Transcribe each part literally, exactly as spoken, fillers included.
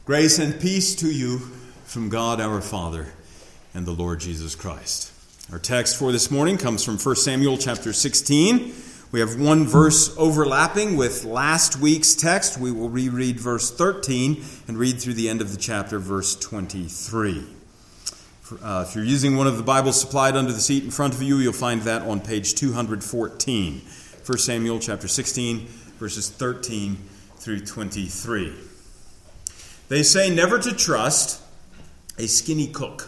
Grace and peace to you from God our Father and the Lord Jesus Christ. Our text for this morning comes from First Samuel chapter sixteen. We have one verse overlapping with last week's text. We will reread verse thirteen and read through the end of the chapter, verse twenty-three. Uh, if you're using one of the Bibles supplied under the seat in front of you, you'll find that on page two fourteen. First Samuel chapter sixteen, verses thirteen through twenty-three. They say never to trust a skinny cook.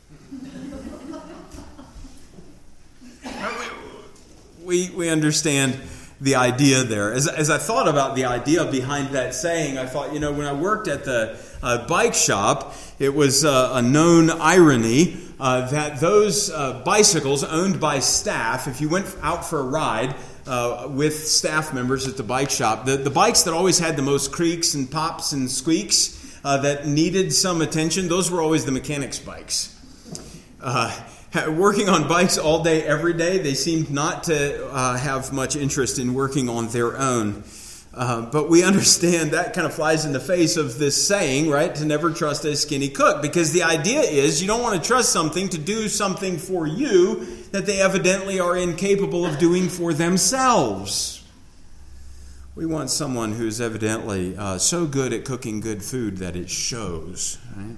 we, we understand the idea there. As, as I thought about the idea behind that saying, I thought, you know, when I worked at the uh, bike shop, it was uh, a known irony uh, that those uh, bicycles owned by staff, if you went out for a ride uh, with staff members at the bike shop, the, the bikes that always had the most creaks and pops and squeaks, Uh, that needed some attention, those were always the mechanics' bikes. Uh, working on bikes all day, every day, they seemed not to uh, have much interest in working on their own. Uh, but we understand that kind of flies in the face of this saying, right, to never trust a skinny cook. Because the idea is you don't want to trust something to do something for you that they evidently are incapable of doing for themselves. We want someone who's evidently uh, so good at cooking good food that it shows, right?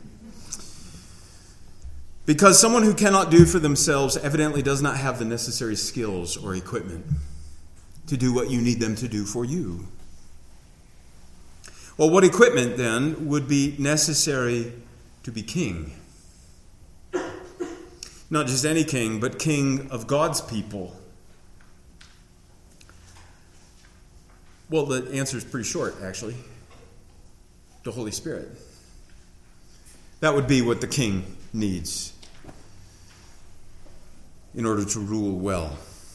Because someone who cannot do for themselves evidently does not have the necessary skills or equipment to do what you need them to do for you. Well, what equipment then would be necessary to be king? Not just any king, but king of God's people. Well, the answer is pretty short, actually. The Holy Spirit. That would be what the king needs in order to rule well.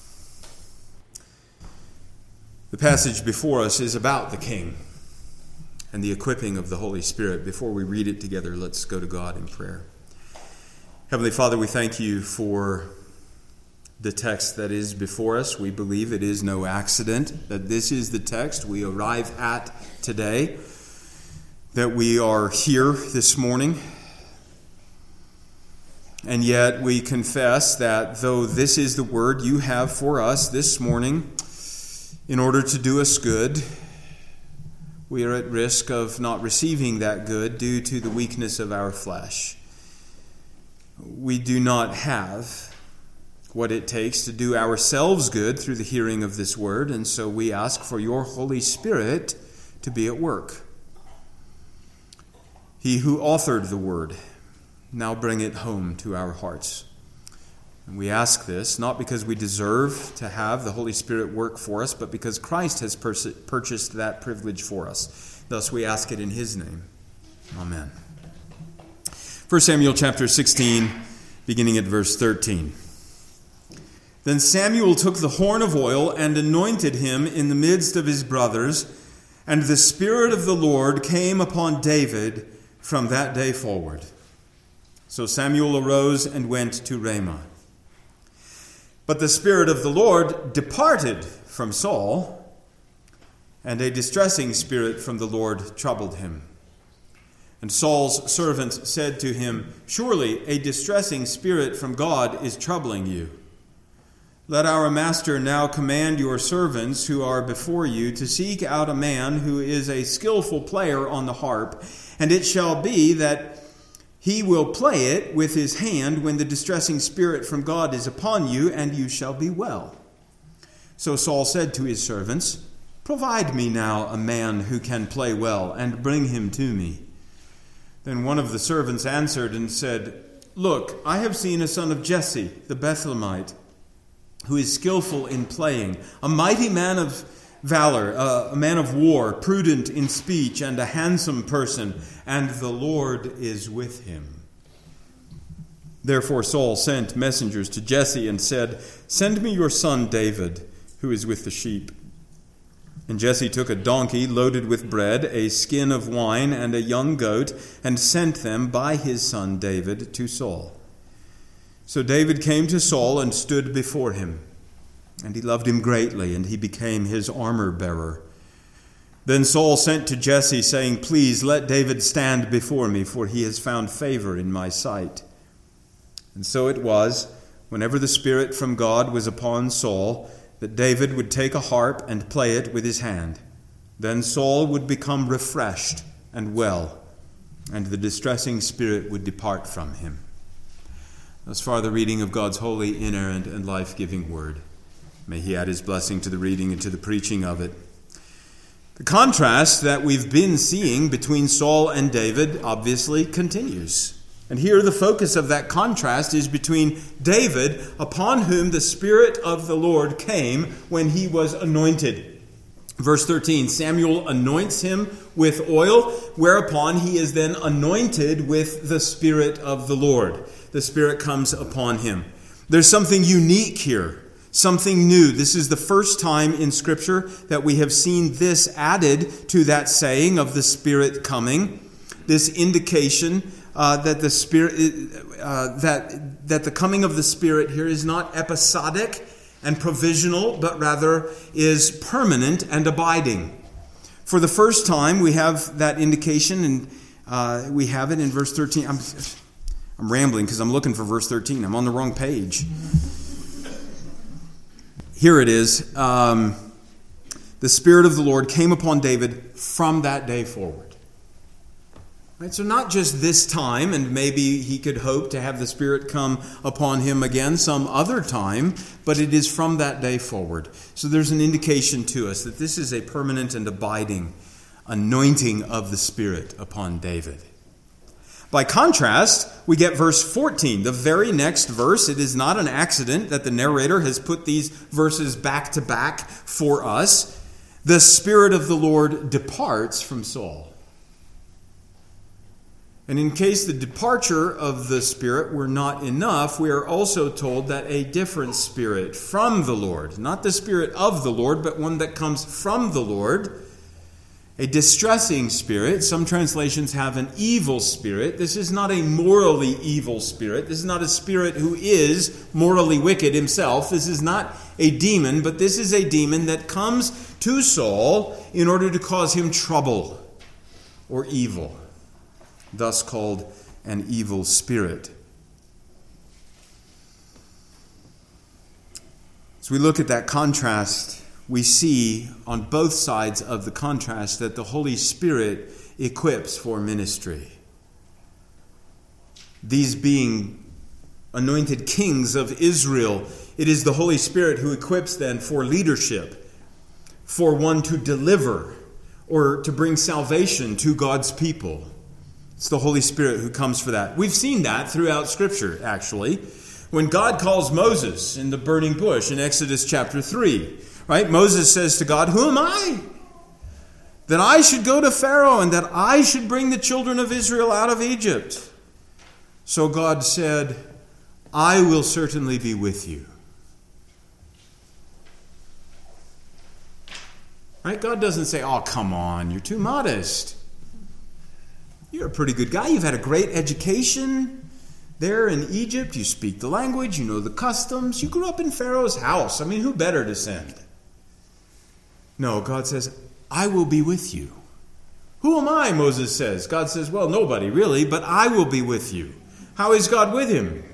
The passage before us is about the king and the equipping of the Holy Spirit. Before we read it together, let's go to God in prayer. Heavenly Father, we thank you for the text that is before us. We believe it is no accident that this is the text we arrive at today, that we are here this morning. And yet we confess that though this is the word you have for us this morning, in order to do us good, we are at risk of not receiving that good due to the weakness of our flesh. We do not have what it takes to do ourselves good through the hearing of this word, and so we ask for your Holy Spirit to be at work. He who authored the word, now bring it home to our hearts. And we ask this not because we deserve to have the Holy Spirit work for us, but because Christ has pur- purchased that privilege for us. Thus we ask it in his name. Amen. First Samuel chapter sixteen, beginning at verse thirteen. Then Samuel took the horn of oil and anointed him in the midst of his brothers, and the Spirit of the Lord came upon David from that day forward. So Samuel arose and went to Ramah. But the Spirit of the Lord departed from Saul, and a distressing spirit from the Lord troubled him. And Saul's servants said to him, "Surely a distressing spirit from God is troubling you. Let our master now command your servants who are before you to seek out a man who is a skillful player on the harp, and it shall be that he will play it with his hand when the distressing spirit from God is upon you, and you shall be well." So Saul said to his servants, "Provide me now a man who can play well, and bring him to me." Then one of the servants answered and said, "Look, I have seen a son of Jesse, the Bethlehemite, who is skillful in playing, a mighty man of valor, uh, a man of war, prudent in speech, and a handsome person, and the Lord is with him." Therefore Saul sent messengers to Jesse and said, "Send me your son David, who is with the sheep." And Jesse took a donkey loaded with bread, a skin of wine, and a young goat, and sent them by his son David to Saul. So David came to Saul and stood before him, and he loved him greatly, and he became his armor bearer. Then Saul sent to Jesse, saying, "Please let David stand before me, for he has found favor in my sight." And so it was, whenever the Spirit from God was upon Saul, that David would take a harp and play it with his hand. Then Saul would become refreshed and well, and the distressing spirit would depart from him. Thus far the reading of God's holy, inerrant, and life-giving word. May he add his blessing to the reading and to the preaching of it. The contrast that we've been seeing between Saul and David obviously continues. And here the focus of that contrast is between David, upon whom the Spirit of the Lord came when he was anointed. Verse thirteen, Samuel anoints him with oil, whereupon he is then anointed with the Spirit of the Lord. The Spirit comes upon him. There's something unique here. Something new. This is the first time in Scripture that we have seen this added to that saying of the Spirit coming. This indication uh, that the Spirit, uh, that that the coming of the Spirit here is not episodic and provisional, but rather is permanent and abiding. For the first time, we have that indication, and uh, we have it in verse thirteen. I'm, I'm rambling because I'm looking for verse thirteen. I'm on the wrong page. Here it is. Um, the Spirit of the Lord came upon David from that day forward. Right? So not just this time, and maybe he could hope to have the Spirit come upon him again some other time, but it is from that day forward. So there's an indication to us that this is a permanent and abiding anointing of the Spirit upon David. By contrast, we get verse fourteen, the very next verse. It is not an accident that the narrator has put these verses back to back for us. The Spirit of the Lord departs from Saul. And in case the departure of the Spirit were not enough, we are also told that a different Spirit from the Lord, not the Spirit of the Lord, but one that comes from the Lord, a distressing spirit. Some translations have an evil spirit. This is not a morally evil spirit. This is not a spirit who is morally wicked himself. This is not a demon, but this is a demon that comes to Saul in order to cause him trouble or evil, thus called an evil spirit. As we look at that contrast, we see on both sides of the contrast that the Holy Spirit equips for ministry. These being anointed kings of Israel, it is the Holy Spirit who equips them for leadership, for one to deliver or to bring salvation to God's people. It's the Holy Spirit who comes for that. We've seen that throughout Scripture, actually. When God calls Moses in the burning bush in Exodus chapter three, right? Moses says to God, "Who am I? That I should go to Pharaoh and that I should bring the children of Israel out of Egypt." So God said, "I will certainly be with you." Right? God doesn't say, "Oh, come on, you're too modest. You're a pretty good guy. You've had a great education there in Egypt. You speak the language. You know the customs. You grew up in Pharaoh's house. I mean, who better to send?" No, God says, "I will be with you." "Who am I?" Moses says. God says, "Well, nobody really, but I will be with you." How is God with him?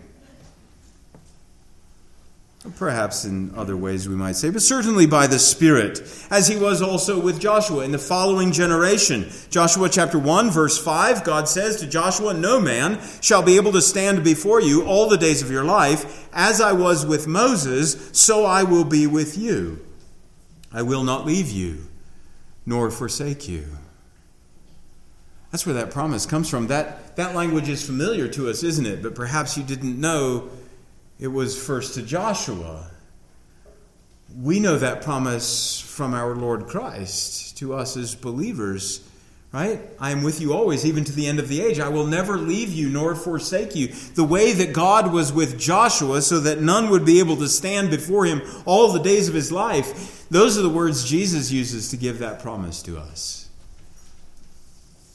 Perhaps in other ways we might say, but certainly by the Spirit, as he was also with Joshua in the following generation. Joshua chapter one, verse five, God says to Joshua, "No man shall be able to stand before you all the days of your life. As I was with Moses, so I will be with you. I will not leave you, nor forsake you." That's where that promise comes from. That, that language is familiar to us, isn't it? But perhaps you didn't know it was first to Joshua. We know that promise from our Lord Christ to us as believers, right? "I am with you always, even to the end of the age. I will never leave you nor forsake you." The way that God was with Joshua so that none would be able to stand before him all the days of his life, those are the words Jesus uses to give that promise to us.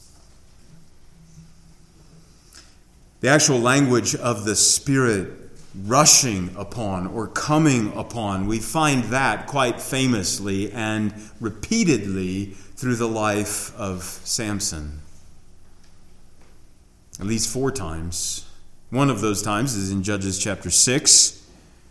The actual language of the Spirit rushing upon or coming upon. We find that quite famously and repeatedly through the life of Samson. At least four times. One of those times is in Judges chapter six.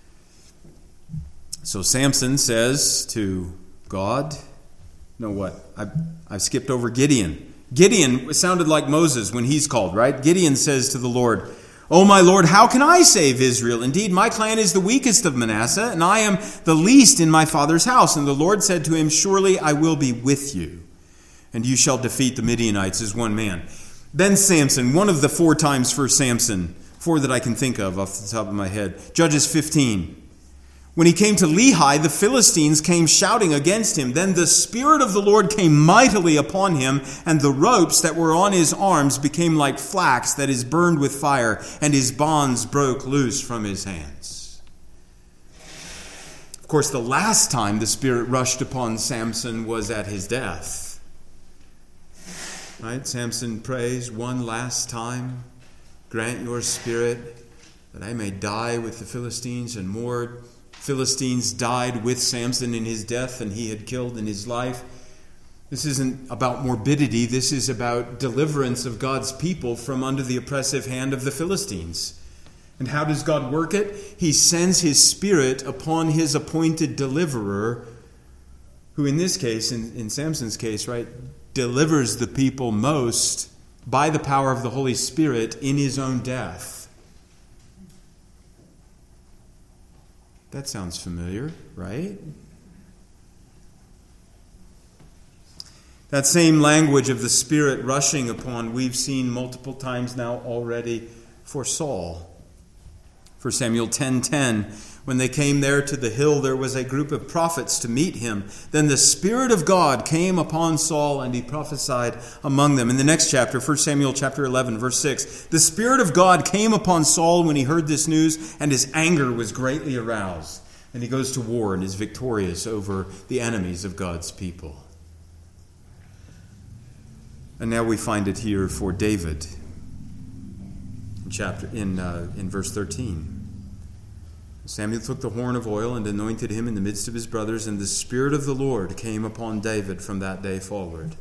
So Samson says to God, no what? I I skipped over Gideon. Gideon sounded like Moses when he's called, right? Gideon says to the Lord, "O my Lord, how can I save Israel? Indeed, my clan is the weakest of Manasseh, and I am the least in my father's house." And the Lord said to him, "Surely I will be with you, and you shall defeat the Midianites as one man." Then Samson, one of the four times for Samson, four that I can think of off the top of my head. Judges fifteen. When he came to Lehi, the Philistines came shouting against him. Then the Spirit of the Lord came mightily upon him, and the ropes that were on his arms became like flax that is burned with fire, and his bonds broke loose from his hands. Of course, the last time the Spirit rushed upon Samson was at his death. Right? Samson prays one last time, "Grant your Spirit that I may die with the Philistines," and more Philistines died with Samson in his death than he had killed in his life. This isn't about morbidity. This is about deliverance of God's people from under the oppressive hand of the Philistines. And how does God work it? He sends his Spirit upon his appointed deliverer, who in this case, in, in Samson's case, right, delivers the people most by the power of the Holy Spirit in his own death. That sounds familiar, right? That same language of the Spirit rushing upon, we've seen multiple times now already for Saul. First Samuel ten ten, when they came there to the hill, there was a group of prophets to meet him. Then the Spirit of God came upon Saul, and he prophesied among them. In the next chapter, First Samuel chapter eleven, verse six, the Spirit of God came upon Saul when he heard this news, and his anger was greatly aroused. And he goes to war and is victorious over the enemies of God's people. And now we find it here for David in chapter in uh, in verse thirteen. Samuel took the horn of oil and anointed him in the midst of his brothers, and the Spirit of the Lord came upon David from that day forward.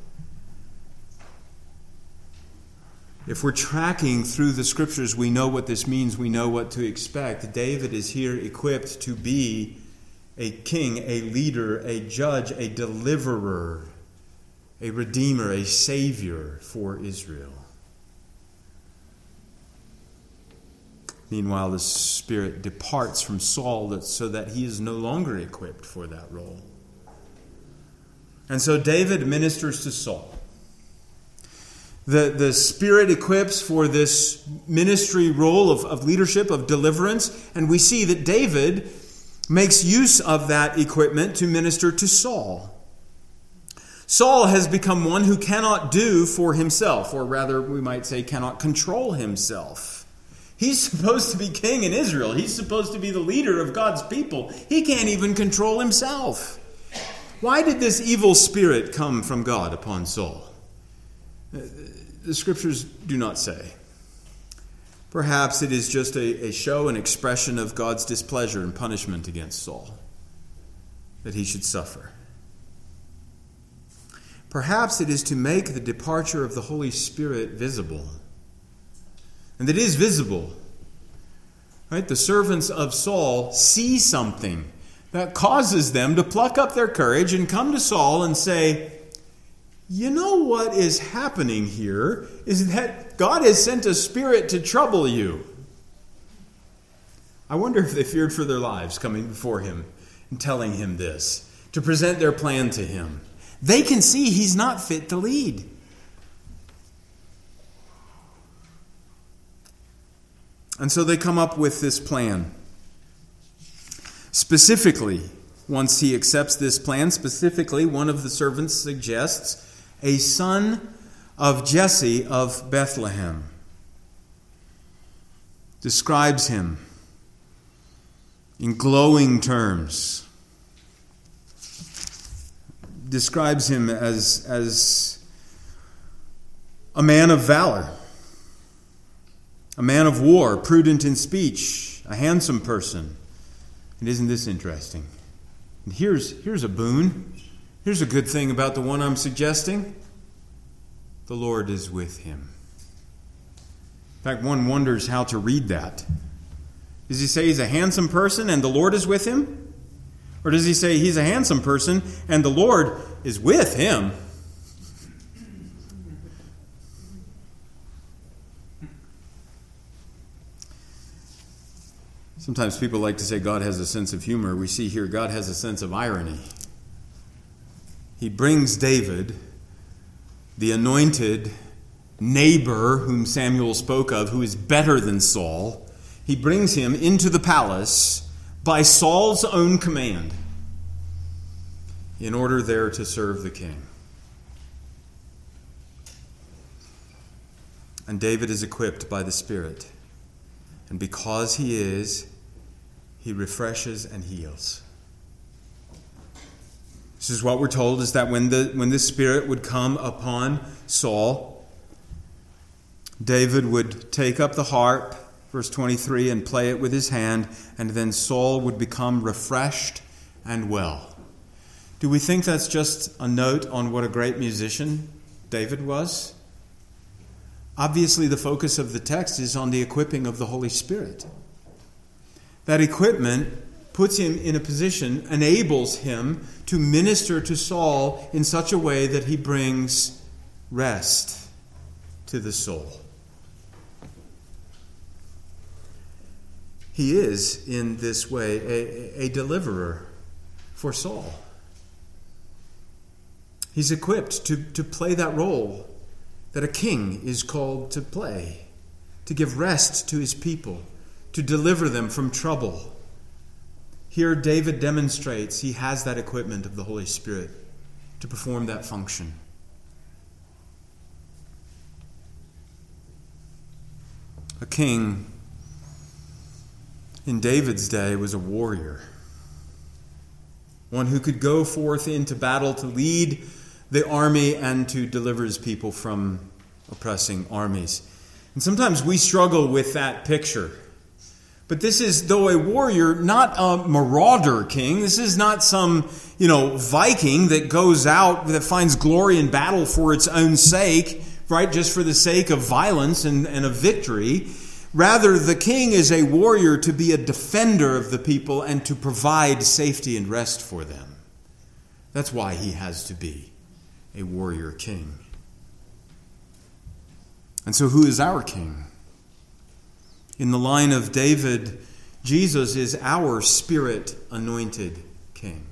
If we're tracking through the Scriptures, we know what this means. We know what to expect. David is here equipped to be a king, a leader, a judge, a deliverer, a redeemer, a savior for Israel. Meanwhile, the Spirit departs from Saul so that he is no longer equipped for that role. And so David ministers to Saul. The, the Spirit equips for this ministry role of, of leadership, of deliverance, and we see that David makes use of that equipment to minister to Saul. Saul has become one who cannot do for himself, or rather we might say cannot control himself. He's supposed to be king in Israel. He's supposed to be the leader of God's people. He can't even control himself. Why did this evil spirit come from God upon Saul? The Scriptures do not say. Perhaps it is just a, a show, an expression of God's displeasure and punishment against Saul, that he should suffer. Perhaps it is to make the departure of the Holy Spirit visible. And it is visible. Right? The servants of Saul see something that causes them to pluck up their courage and come to Saul and say, you know what is happening here is that God has sent a spirit to trouble you. I wonder if they feared for their lives coming before him and telling him this, to present their plan to him. They can see he's not fit to lead. And so they come up with this plan. Specifically, once he accepts this plan, specifically, one of the servants suggests a son of Jesse of Bethlehem. Describes him in glowing terms. Describes him as, as a man of valor. a man of war, prudent in speech, a handsome person. And isn't this interesting? And here's, here's a boon. Here's a good thing about the one I'm suggesting. The Lord is with him. In fact, one wonders how to read that. Does he say he's a handsome person and the Lord is with him? Or does he say he's a handsome person and the Lord is with him? Sometimes people like to say God has a sense of humor. We see here God has a sense of irony. He brings David, the anointed neighbor whom Samuel spoke of, who is better than Saul. He brings him into the palace by Saul's own command in order there to serve the king. And David is equipped by the Spirit. And because he is, he refreshes and heals. This is what we're told, is that when the when the Spirit would come upon Saul, David would take up the harp, verse twenty-three, and play it with his hand, and then Saul would become refreshed and well. Do we think that's just a note on what a great musician David was? Obviously, the focus of the text is on the equipping of the Holy Spirit. That equipment puts him in a position, enables him to minister to Saul in such a way that he brings rest to the soul. He is, in this way, a, a deliverer for Saul. He's equipped to, to play that role that a king is called to play, to give rest to his people, to deliver them from trouble. Here David demonstrates he has that equipment of the Holy Spirit to perform that function. A king in David's day was a warrior, one who could go forth into battle to lead the army and to deliver his people from oppressing armies. And sometimes we struggle with that picture. But this is, though a warrior, not a marauder king. This is not some, you know, Viking that goes out, that finds glory in battle for its own sake, right? Just for the sake of violence and, and of victory. Rather, the king is a warrior to be a defender of the people and to provide safety and rest for them. That's why he has to be a warrior king. And so who is our king? In the line of David, Jesus is our Spirit-anointed king.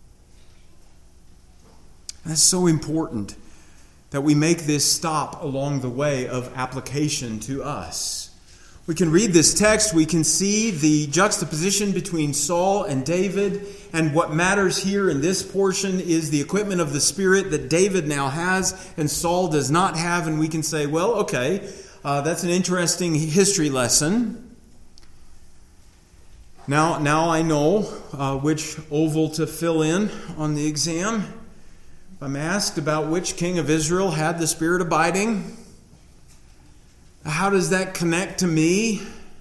That's so important that we make this stop along the way of application to us. We can read this text, we can see the juxtaposition between Saul and David, and what matters here in this portion is the equipment of the Spirit that David now has and Saul does not have, and we can say, well, okay, uh, that's an interesting history lesson. Now, now I know uh, which oval to fill in on the exam. If I'm asked about which king of Israel had the Spirit abiding, how does that connect to me?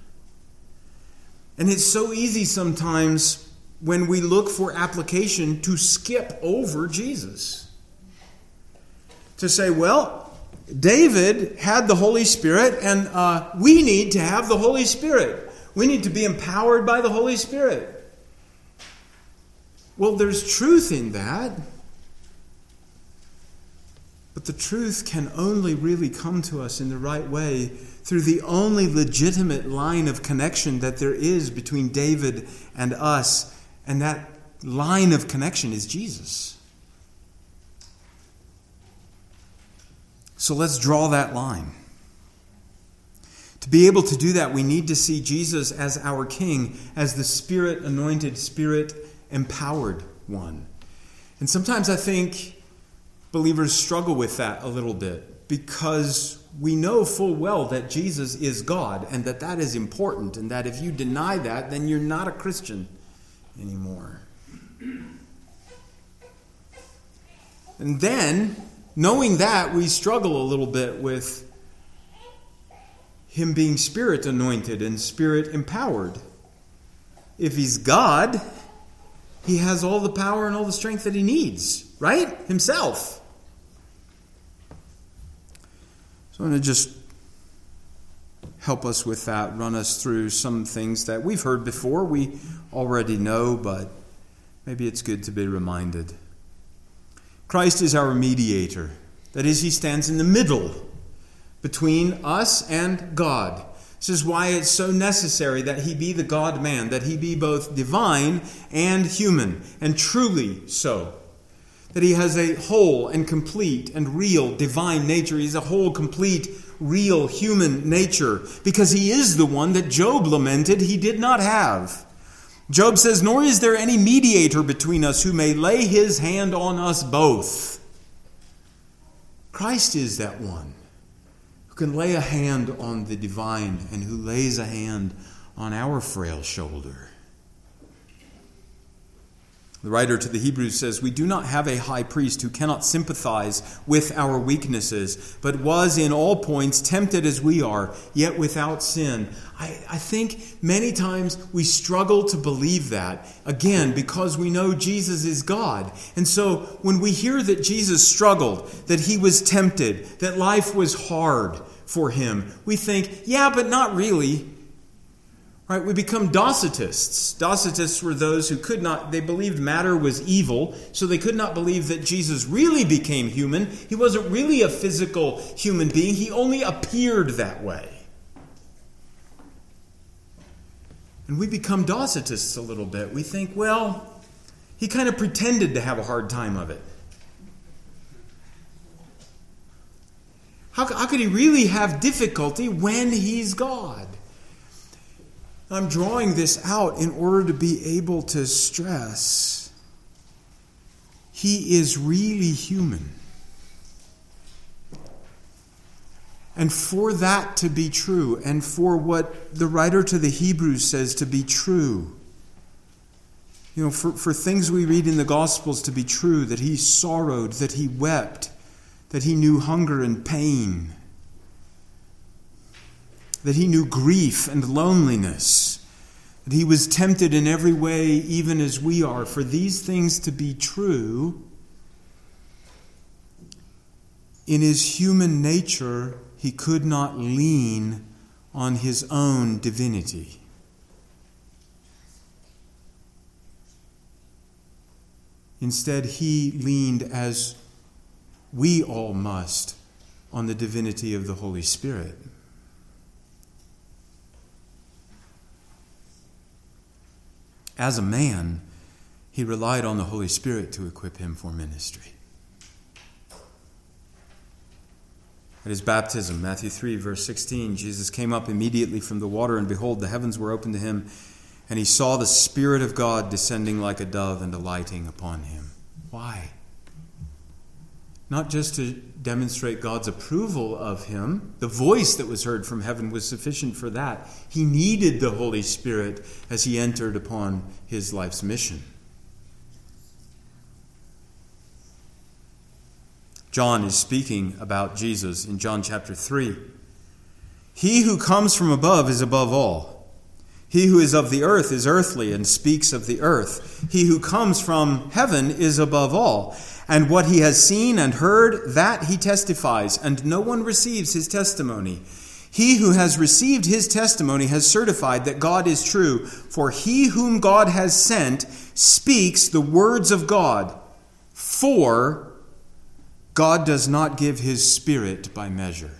And it's so easy sometimes when we look for application to skip over Jesus. To say, well, David had the Holy Spirit and uh, we need to have the Holy Spirit. We need to be empowered by the Holy Spirit. Well, there's truth in that. But the truth can only really come to us in the right way through the only legitimate line of connection that there is between David and us. And that line of connection is Jesus. So let's draw that line. To be able to do that, we need to see Jesus as our King, as the Spirit-anointed, Spirit-empowered one. And sometimes I think believers struggle with that a little bit because we know full well that Jesus is God and that that is important, and that if you deny that, then you're not a Christian anymore. And then, knowing that, we struggle a little bit with him being Spirit anointed and Spirit empowered. If he's God, he has all the power and all the strength that he needs, right? Himself. So I'm going to just help us with that, run us through some things that we've heard before, we already know, but maybe it's good to be reminded. Christ is our mediator. That is, he stands in the middle between us and God. This is why it's so necessary that he be the God-man, that he be both divine and human, and truly so. That he has a whole and complete and real divine nature. He's a whole, complete, real human nature, because he is the one that Job lamented he did not have. Job says, "Nor is there any mediator between us who may lay his hand on us both." Christ is that one who can lay a hand on the divine and who lays a hand on our frail shoulder. The writer to the Hebrews says, "We do not have a high priest who cannot sympathize with our weaknesses, but was in all points tempted as we are, yet without sin." I, I think many times we struggle to believe that, again, because we know Jesus is God. And so when we hear that Jesus struggled, that he was tempted, that life was hard for him, we think, yeah, but not really. Right, we become Docetists. Docetists were those who could not, they believed matter was evil, so they could not believe that Jesus really became human. He wasn't really a physical human being. He only appeared that way. And we become Docetists a little bit. We think, well, he kind of pretended to have a hard time of it. How, how could he really have difficulty when he's God? I'm drawing this out in order to be able to stress he is really human. And for that to be true, and for what the writer to the Hebrews says to be true, you know, for, for things we read in the Gospels to be true, that he sorrowed, that he wept, that he knew hunger and pain, that he knew grief and loneliness, that he was tempted in every way, even as we are. For these things to be true, in his human nature, he could not lean on his own divinity. Instead, he leaned, as we all must, on the divinity of the Holy Spirit. As a man, he relied on the Holy Spirit to equip him for ministry. At his baptism, Matthew three, verse sixteen, Jesus came up immediately from the water, and behold, the heavens were opened to him, and he saw the Spirit of God descending like a dove and alighting upon him. Why? Not just to demonstrate God's approval of him. The voice that was heard from heaven was sufficient for that. He needed the Holy Spirit as he entered upon his life's mission. John is speaking about Jesus in John chapter three. He who comes from above is above all. He who is of the earth is earthly and speaks of the earth. He who comes from heaven is above all. And what he has seen and heard, that he testifies, and no one receives his testimony. He who has received his testimony has certified that God is true, for he whom God has sent speaks the words of God. For God does not give his Spirit by measure.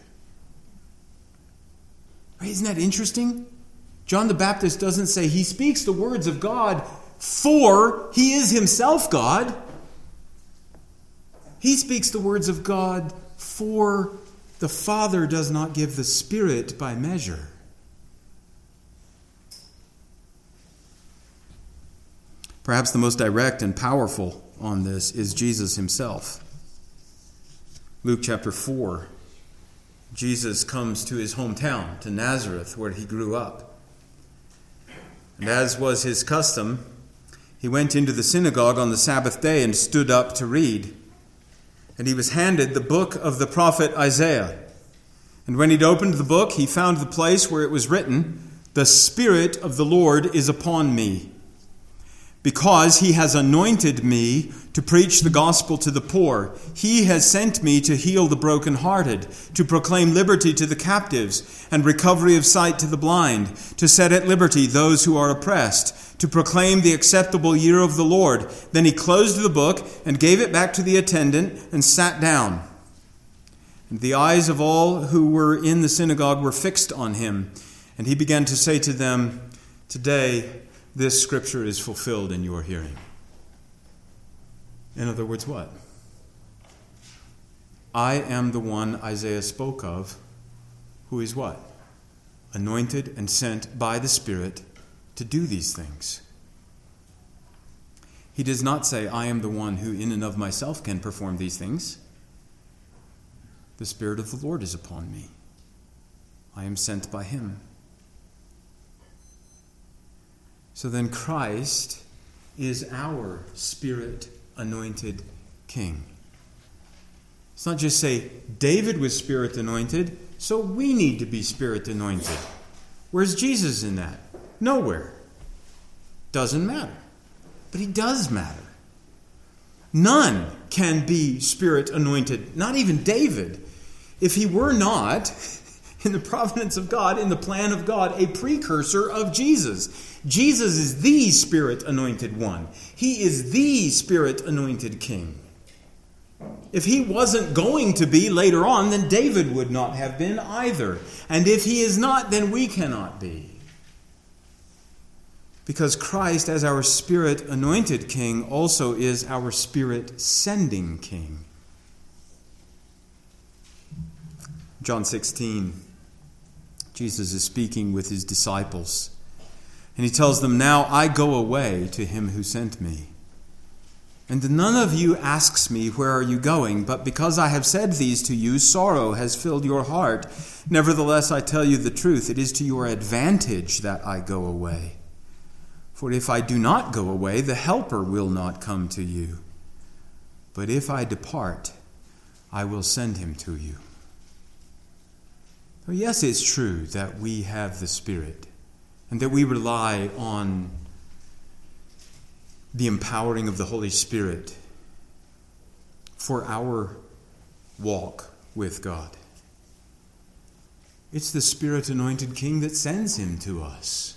Right, isn't that interesting? John the Baptist doesn't say he speaks the words of God, for he is himself God. He speaks the words of God, for the Father does not give the Spirit by measure. Perhaps the most direct and powerful on this is Jesus himself. Luke chapter four. Jesus comes to his hometown, to Nazareth, where he grew up. And as was his custom, he went into the synagogue on the Sabbath day and stood up to read. And he was handed the book of the prophet Isaiah. And when he'd opened the book, he found the place where it was written, "The Spirit of the Lord is upon me, because he has anointed me to preach the gospel to the poor. He has sent me to heal the brokenhearted, to proclaim liberty to the captives, and recovery of sight to the blind, to set at liberty those who are oppressed, to proclaim the acceptable year of the Lord." Then he closed the book and gave it back to the attendant and sat down. And the eyes of all who were in the synagogue were fixed on him. And he began to say to them, "Today this scripture is fulfilled in your hearing." In other words, what? I am the one Isaiah spoke of, who is what? Anointed and sent by the Spirit to do these things. He does not say, I am the one who in and of myself can perform these things. The Spirit of the Lord is upon me. I am sent by him. So then Christ is our Spirit-anointed King. It's not just say, David was Spirit-anointed, so we need to be Spirit-anointed. Where's Jesus in that? Nowhere. Doesn't matter. But he does matter. None can be Spirit-anointed, not even David, if he were not, in the providence of God, in the plan of God, a precursor of Jesus. Jesus is the Spirit-anointed one. He is the Spirit-anointed King. If he wasn't going to be later on, then David would not have been either. And if he is not, then we cannot be. Because Christ, as our Spirit-anointed King, also is our Spirit-sending King. John sixteen, Jesus is speaking with his disciples. And he tells them, "Now I go away to him who sent me. And none of you asks me, 'Where are you going?' But because I have said these to you, sorrow has filled your heart. Nevertheless, I tell you the truth. It is to your advantage that I go away. For if I do not go away, the Helper will not come to you. But if I depart, I will send him to you." So yes, it's true that we have the Spirit and that we rely on the empowering of the Holy Spirit for our walk with God. It's the Spirit-anointed King that sends him to us.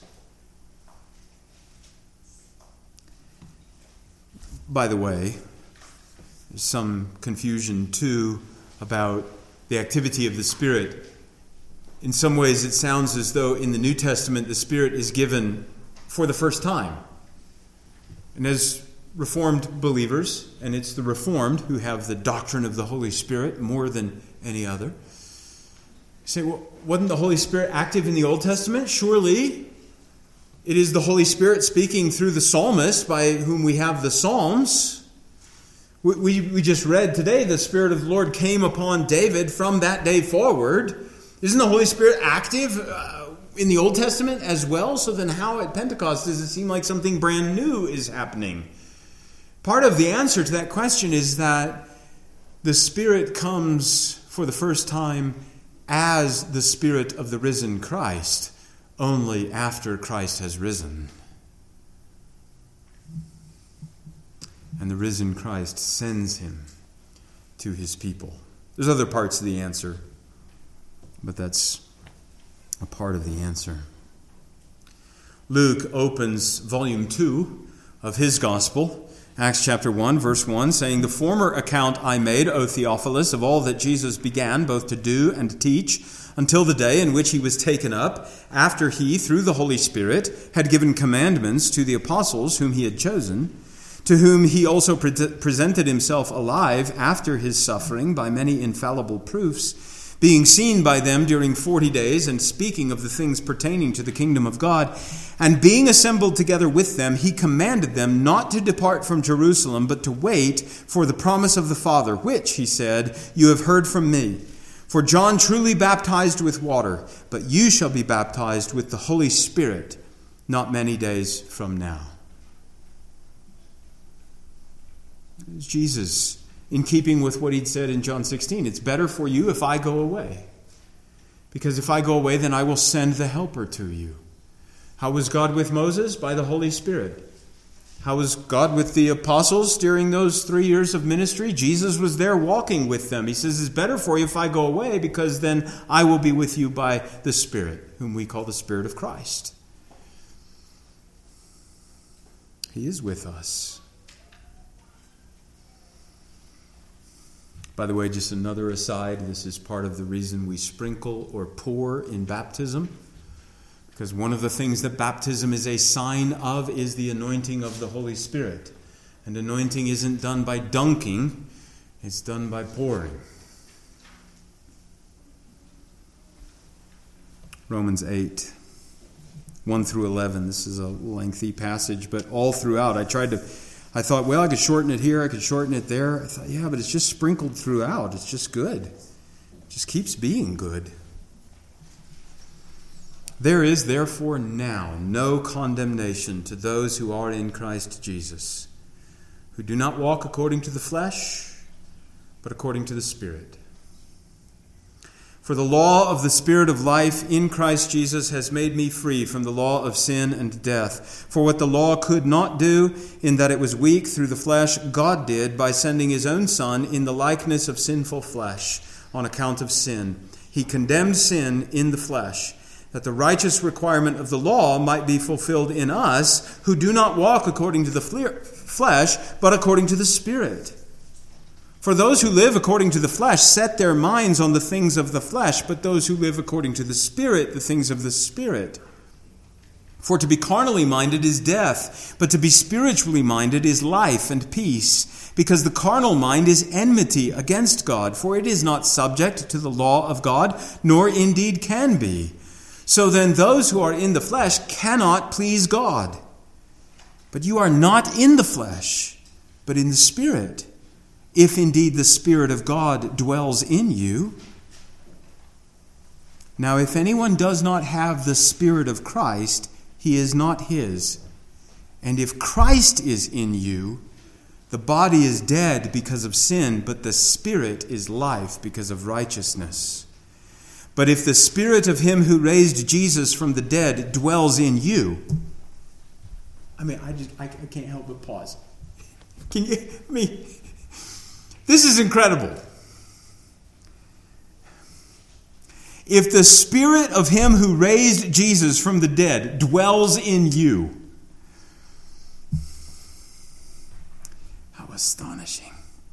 By the way, there's some confusion too about the activity of the Spirit. In some ways, it sounds as though in the New Testament the Spirit is given for the first time. And as Reformed believers, and it's the Reformed who have the doctrine of the Holy Spirit more than any other, say, well, wasn't the Holy Spirit active in the Old Testament? Surely it is the Holy Spirit speaking through the psalmist by whom we have the Psalms. We, we, we just read today the Spirit of the Lord came upon David from that day forward. Isn't the Holy Spirit active uh, in the Old Testament as well? So then how at Pentecost does it seem like something brand new is happening? Part of the answer to that question is that the Spirit comes for the first time as the Spirit of the risen Christ, only after Christ has risen. And the risen Christ sends him to his people. There's other parts of the answer, but that's a part of the answer. Luke opens volume two of his gospel, Acts chapter one, verse one, saying, "The former account I made, O Theophilus, of all that Jesus began both to do and to teach, until the day in which he was taken up, after he, through the Holy Spirit, had given commandments to the apostles whom he had chosen, to whom he also pre- presented himself alive after his suffering by many infallible proofs, being seen by them during forty days, and speaking of the things pertaining to the kingdom of God. And being assembled together with them, he commanded them not to depart from Jerusalem, but to wait for the promise of the Father, which, he said, you have heard from me. For John truly baptized with water, but you shall be baptized with the Holy Spirit not many days from now." Jesus, in keeping with what he'd said in John sixteen, it's better for you if I go away. Because if I go away, then I will send the Helper to you. How was God with Moses? By the Holy Spirit. How was God with the apostles during those three years of ministry? Jesus was there walking with them. He says, it's better for you if I go away, because then I will be with you by the Spirit, whom we call the Spirit of Christ. He is with us. By the way, just another aside, this is part of the reason we sprinkle or pour in baptism. Because one of the things that baptism is a sign of is the anointing of the Holy Spirit. And anointing isn't done by dunking, it's done by pouring. Romans eight, one through eleven. This is a lengthy passage, but all throughout I tried to, I thought, well, I could shorten it here, I could shorten it there. I thought, yeah, but it's just sprinkled throughout. It's just good. It just keeps being good. There is therefore now no condemnation to those who are in Christ Jesus, who do not walk according to the flesh, but according to the Spirit. For the law of the Spirit of life in Christ Jesus has made me free from the law of sin and death. For what the law could not do, in that it was weak through the flesh, God did by sending his own Son in the likeness of sinful flesh on account of sin. He condemned sin in the flesh, that the righteous requirement of the law might be fulfilled in us, who do not walk according to the flesh, but according to the Spirit. For those who live according to the flesh set their minds on the things of the flesh, but those who live according to the Spirit, the things of the Spirit. For to be carnally minded is death, but to be spiritually minded is life and peace, because the carnal mind is enmity against God, for it is not subject to the law of God, nor indeed can be. So then those who are in the flesh cannot please God. But you are not in the flesh, but in the Spirit, if indeed the Spirit of God dwells in you. Now if anyone does not have the Spirit of Christ, he is not his. And if Christ is in you, the body is dead because of sin, but the Spirit is life because of righteousness. But if the Spirit of him who raised Jesus from the dead dwells in you, I mean, I just I, I can't help but pause. Can you? I mean, this is incredible. If the Spirit of him who raised Jesus from the dead dwells in you, how astonishing.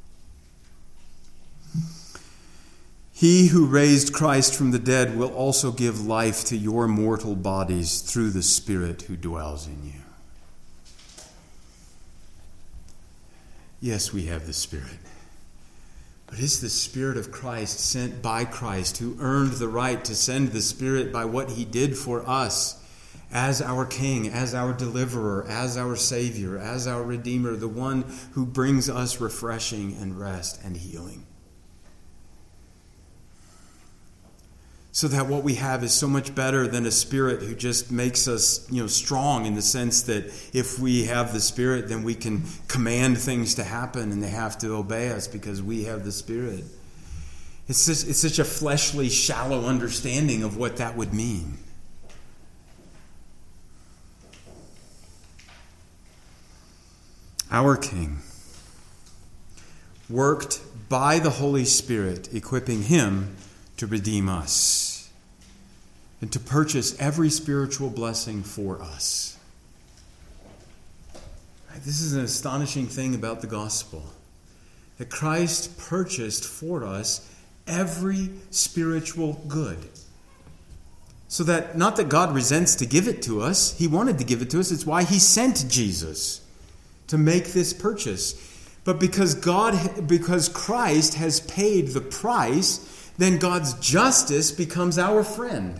He who raised Christ from the dead will also give life to your mortal bodies through the Spirit who dwells in you. Yes, we have the Spirit. But it's the Spirit of Christ sent by Christ, who earned the right to send the Spirit by what he did for us as our King, as our deliverer, as our Savior, as our Redeemer, the one who brings us refreshing and rest and healing. So that what we have is so much better than a Spirit who just makes us, you know, strong, in the sense that if we have the Spirit, then we can command things to happen and they have to obey us because we have the Spirit. It's just, it's such a fleshly, shallow understanding of what that would mean. Our King worked by the Holy Spirit, equipping him to redeem us and to purchase every spiritual blessing for us. This is an astonishing thing about the gospel, that Christ purchased for us every spiritual good. So that, not that God resents to give it to us, he wanted to give it to us. It's why he sent Jesus to make this purchase. But because God, because Christ has paid the price, then God's justice becomes our friend.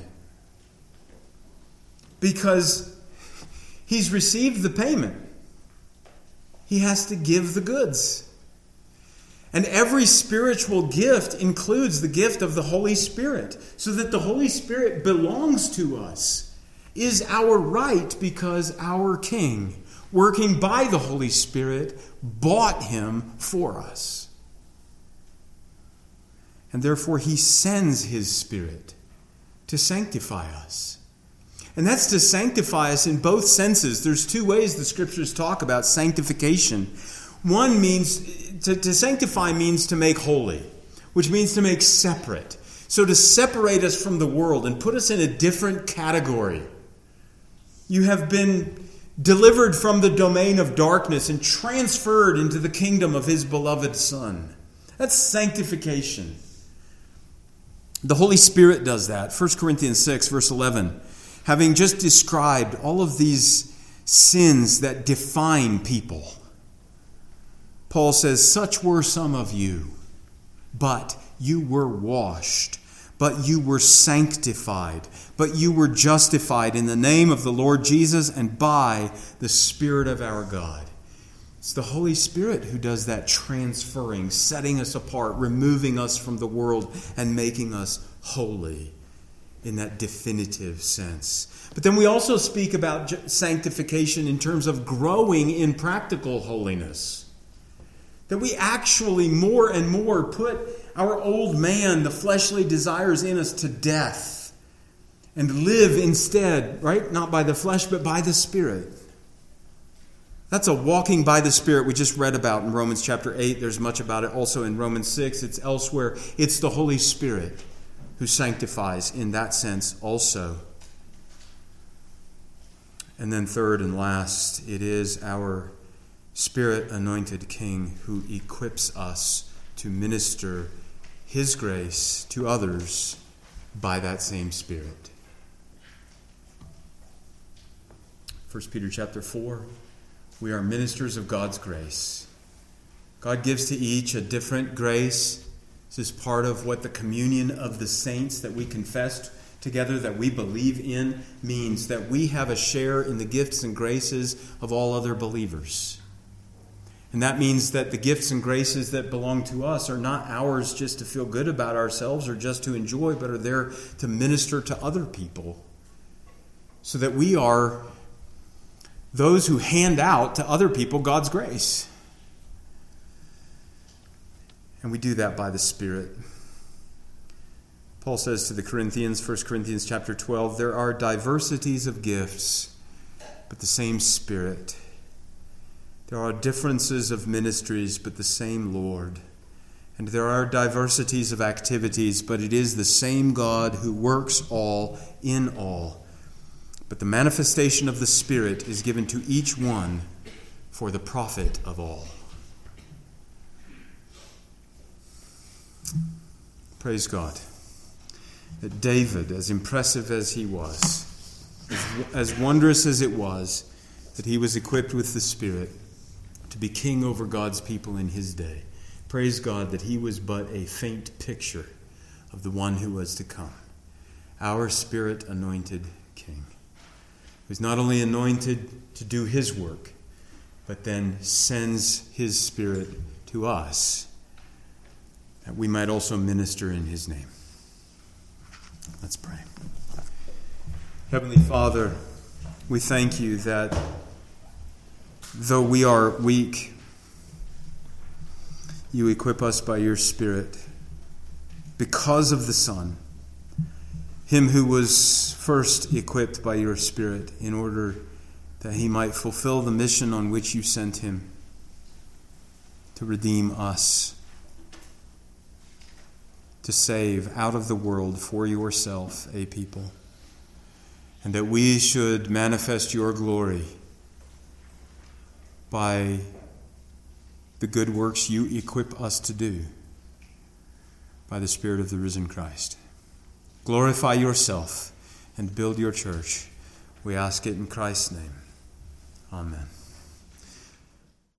Because he's received the payment, he has to give the goods. And every spiritual gift includes the gift of the Holy Spirit, so that the Holy Spirit belongs to us, is our right, because our King, working by the Holy Spirit, bought him for us. And therefore he sends his Spirit to sanctify us. And that's to sanctify us in both senses. There's two ways the Scriptures talk about sanctification. One means, to, to sanctify means to make holy, which means to make separate. So to separate us from the world and put us in a different category. You have been delivered from the domain of darkness and transferred into the kingdom of His beloved Son. That's sanctification. The Holy Spirit does that. First Corinthians six, verse eleven. Having just described all of these sins that define people, Paul says, such were some of you, but you were washed, but you were sanctified, but you were justified in the name of the Lord Jesus and by the Spirit of our God. It's the Holy Spirit who does that transferring, setting us apart, removing us from the world and making us holy in that definitive sense. But then we also speak about sanctification in terms of growing in practical holiness. That we actually more and more put our old man, the fleshly desires in us, to death and live instead, right? Not by the flesh, but by the Spirit. That's a walking by the Spirit we just read about in Romans chapter eight. There's much about it also in Romans six. It's elsewhere. It's the Holy Spirit who sanctifies in that sense also. And then third and last, it is our Spirit-anointed King who equips us to minister His grace to others by that same Spirit. First Peter chapter four, we are ministers of God's grace. God gives to each a different grace. This is part of what the communion of the saints that we confess together, that we believe in, means that we have a share in the gifts and graces of all other believers. And that means that the gifts and graces that belong to us are not ours just to feel good about ourselves or just to enjoy, but are there to minister to other people. So that we are those who hand out to other people God's grace. And we do that by the Spirit. Paul says to the Corinthians, First Corinthians chapter twelve, there are diversities of gifts, but the same Spirit. There are differences of ministries, but the same Lord. And there are diversities of activities, but it is the same God who works all in all. But the manifestation of the Spirit is given to each one for the profit of all. Praise God that David, as impressive as he was, as, as wondrous as it was, that he was equipped with the Spirit to be king over God's people in his day. Praise God that he was but a faint picture of the one who was to come, our Spirit-anointed King, who's not only anointed to do his work, but then sends his Spirit to us, that we might also minister in his name. Let's pray. Heavenly Father, we thank you that though we are weak, you equip us by your Spirit because of the Son, him who was first equipped by your Spirit in order that he might fulfill the mission on which you sent him to redeem us, to save out of the world for yourself a people, and that we should manifest your glory by the good works you equip us to do by the Spirit of the risen Christ. Glorify yourself and build your church. We ask it in Christ's name. Amen.